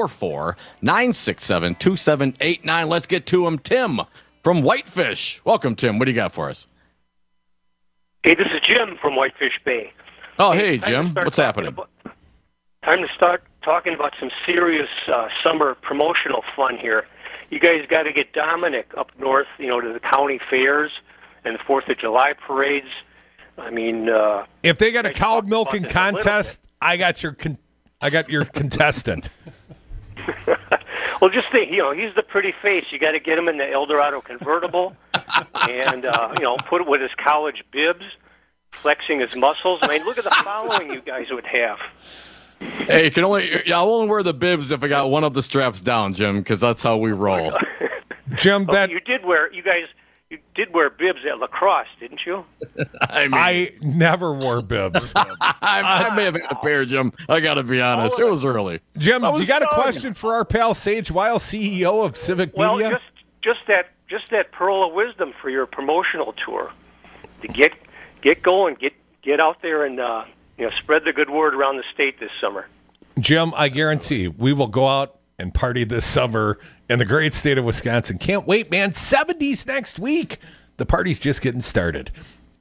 844-967-2789. Let's get to him. Tim from Whitefish. Welcome, Tim. What do you got for us? Hey, this is Jim from Whitefish Bay. Oh, hey, Jim. What's happening? Time to start talking about some serious summer promotional fun here. You guys got to get Dominic up north, to the county fairs and the 4th of July parades. I mean, if they got a cow milking contest, I got your contestant. Well, just think, he's the pretty face. You got to get him in the Eldorado convertible, and put it with his college bibs, flexing his muscles. I mean, look at the following you guys would have. Hey, I'll only wear the bibs if I got one of the straps down, Jim, because that's how we roll. Jim, you did wear bibs at lacrosse, didn't you? I never wore bibs. I may have had a pair, Jim. I got to be honest. It was early. Jim, you got a question for our pal Sage Weil, CEO of Civic Media? Well, just that pearl of wisdom for your promotional tour. To get going, get out there and spread the good word around the state this summer. Jim, I guarantee we will go out and party this summer in the great state of Wisconsin. Can't wait, man. 70s next week. The party's just getting started.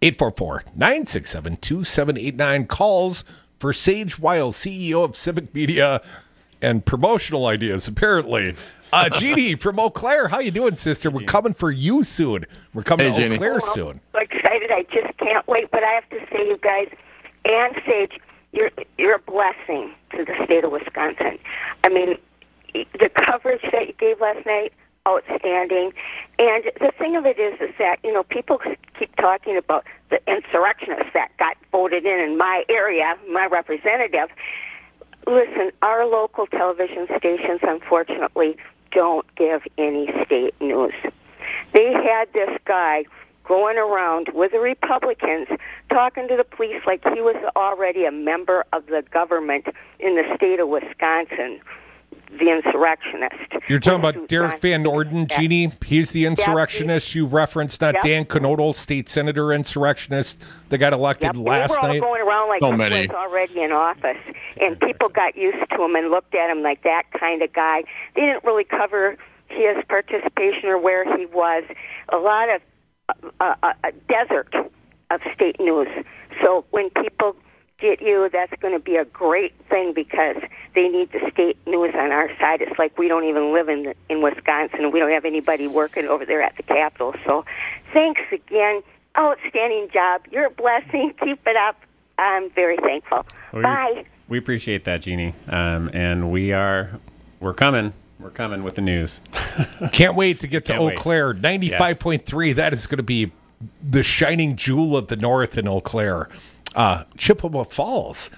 844-967-2789. Calls for Sage Weil, CEO of Civic Media, and promotional ideas, apparently. Jeannie from Eau Claire, how you doing, sister? We're coming for you soon. We're coming to Eau Claire soon. I'm so excited. I just can't wait. But I have to say, you guys, and Sage, you're a blessing to the state of Wisconsin. I mean, the coverage that you gave last night, outstanding. And the thing of it is that, people keep talking about the insurrectionists that got voted in my area, my representative. Listen, our local television stations, unfortunately, don't give any state news. They had this guy going around with the Republicans talking to the police like he was already a member of the government in the state of Wisconsin, the insurrectionist. You're talking about Derek Van Orden, Jeannie? He's the insurrectionist you referenced, not Dan Knodel, state senator insurrectionist that got elected last night. They were all going around like he was already in office, and people got used to him and looked at him like that kind of guy. They didn't really cover his participation or where he was. A lot of a desert of state news. So when people get you, that's going to be a great thing because they need the state news on our side. It's like we don't even live in Wisconsin. We don't have anybody working over there at the Capitol. So thanks again. Outstanding job. You're a blessing. Keep it up. I'm very thankful. Bye. We appreciate that, Jeannie. And we're coming. We're coming with the news. Can't wait to get to Eau Claire. 95.3. That is going to be the shining jewel of the north in Eau Claire. Chippewa Falls.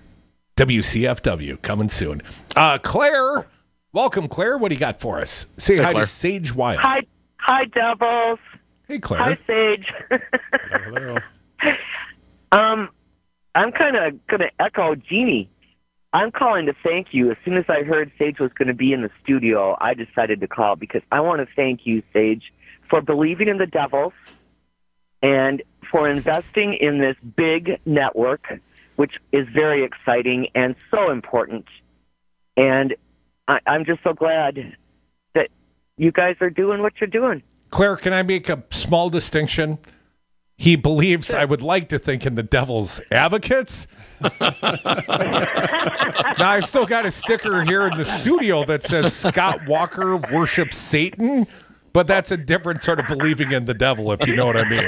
WCFW coming soon. Claire. Welcome, Claire. What do you got for us? Say hi to Sage Weil. Hi, Devils. Hey, Claire. Hi, Sage. Hello. I'm kind of going to echo Jeannie. I'm calling to thank you. As soon as I heard Sage was going to be in the studio, I decided to call because I want to thank you, Sage, for believing in the Devils and for investing in this big network, which is very exciting and so important. And I'm just so glad that you guys are doing what you're doing. Claire, can I make a small distinction? He believes, I would like to think, in the Devil's advocates. Now, I've still got a sticker here in the studio that says Scott Walker worships Satan, but that's a different sort of believing in the devil, if you know what I mean.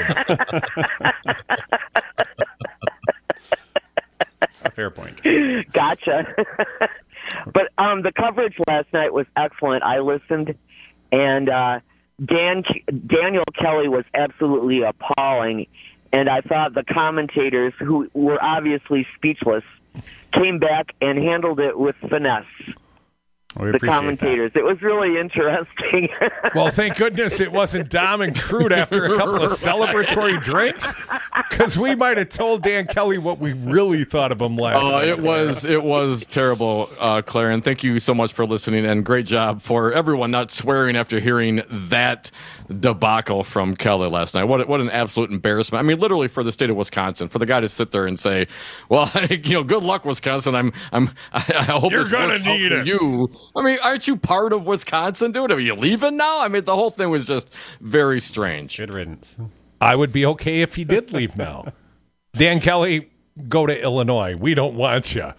A fair point. Gotcha. But the coverage last night was excellent. I listened, and Daniel Kelly was absolutely appalling, and I thought the commentators, who were obviously speechless, came back and handled it with finesse. The commentators. It was really interesting. Well, thank goodness it wasn't Dom and Crude after a couple of celebratory drinks, because we might have told Dan Kelly what we really thought of him last night. It was terrible, Claire, and thank you so much for listening, and great job for everyone not swearing after hearing that debacle from Kelly last night. What an absolute embarrassment. I mean, literally for the state of Wisconsin, for the guy to sit there and say, well, good luck, Wisconsin. I hope you're this gonna works out need for it. you. I mean, aren't you part of Wisconsin, dude? Are you leaving now? I mean, the whole thing was just very strange. Good riddance. I would be okay if he did leave now. Dan Kelly, go to Illinois. We don't want you.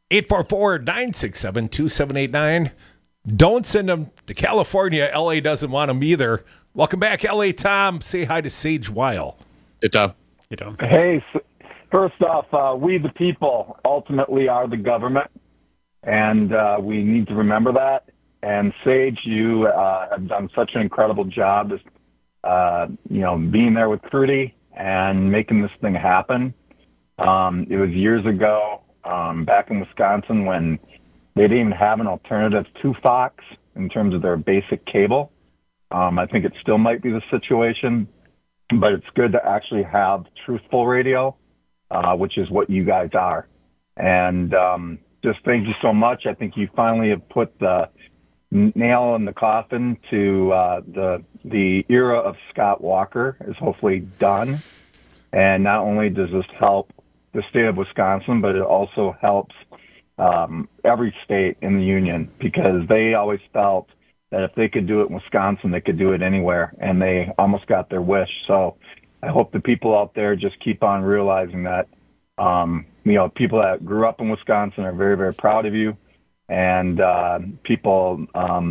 844-967-2789. Don't send them to California. LA doesn't want them either. Welcome back, LA Tom. Say hi to Sage Weil. Hey, Tom. Hey, Tom. Hey, first off, we the people ultimately are the government, and we need to remember that. And Sage, you have done such an incredible job as being there with Crudy and making this thing happen. It was years ago, back in Wisconsin, when they didn't even have an alternative to Fox in terms of their basic cable. I think it still might be the situation, but it's good to actually have truthful radio, which is what you guys are. And just thank you so much. I think you finally have put the nail in the coffin to the era of Scott Walker is hopefully done. And not only does this help the state of Wisconsin, but it also helps every state in the union, because they always felt that if they could do it in Wisconsin, they could do it anywhere, and they almost got their wish. So I hope the people out there just keep on realizing that, people that grew up in Wisconsin are very, very proud of you, and people,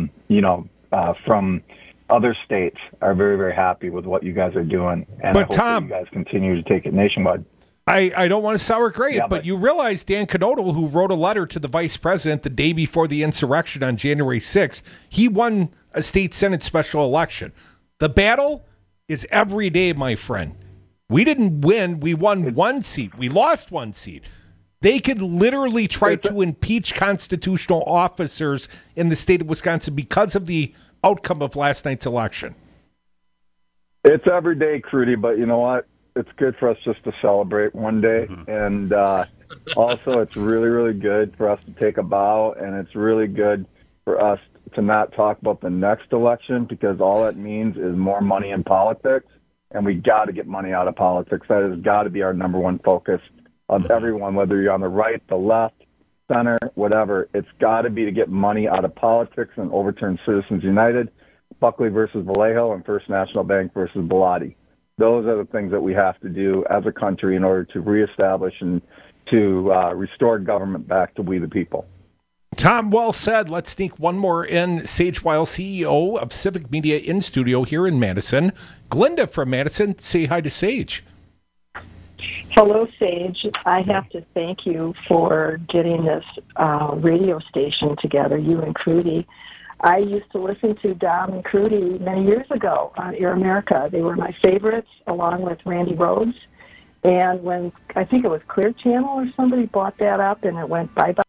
from other states are very, very happy with what you guys are doing. And I hope that you guys continue to take it nationwide. I don't want to sour grapes, but you realize Dan Knodel, who wrote a letter to the vice president the day before the insurrection on January 6th, he won a state Senate special election. The battle is every day, my friend. We didn't win. We won one seat. We lost one seat. They could literally try to impeach constitutional officers in the state of Wisconsin because of the outcome of last night's election. It's every day, Crudy, but you know what? It's good for us just to celebrate one day. Mm-hmm. And also, it's really, really good for us to take a bow, and it's really good for us to not talk about the next election, because all that means is more money in politics, and we got to get money out of politics. That has got to be our number one focus of everyone, whether you're on the right, the left, center, whatever. It's got to be to get money out of politics and overturn Citizens United, Buckley versus Vallejo, and First National Bank versus Bilotti. Those are the things that we have to do as a country in order to reestablish and to restore government back to we the people. Tom, well said. Let's sneak one more in. Sage Weil, CEO of Civic Media, in studio here in Madison. Glinda from Madison, say hi to Sage. Hello, Sage. I have to thank you for getting this radio station together, you and Crudy. I used to listen to Dom and Crudy many years ago on Air America. They were my favorites, along with Randy Rhodes. And when, I think it was Clear Channel or somebody bought that up, and it went bye-bye.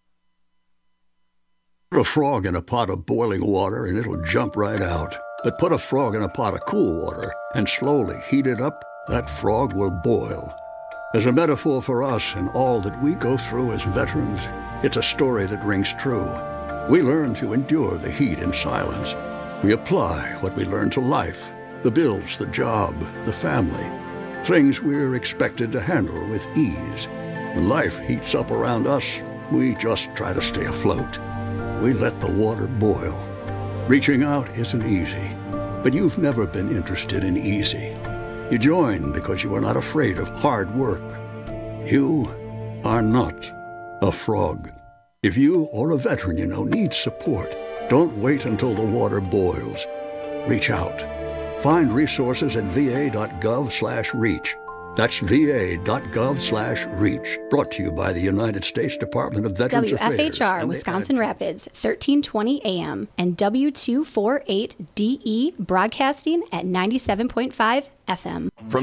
Put a frog in a pot of boiling water and it'll jump right out. But put a frog in a pot of cool water and slowly heat it up, that frog will boil. As a metaphor for us and all that we go through as veterans, it's a story that rings true. We learn to endure the heat in silence. We apply what we learn to life, the bills, the job, the family, things we're expected to handle with ease. When life heats up around us, we just try to stay afloat. We let the water boil. Reaching out isn't easy, but you've never been interested in easy. You join because you are not afraid of hard work. You are not a frog. If you or a veteran you know needs support, don't wait until the water boils. Reach out. Find resources at va.gov/reach. That's va.gov/reach. Brought to you by the United States Department of Veterans Affairs. WFHR, Wisconsin Rapids, 1320 AM, and W248DE Broadcasting at 97.5 FM. From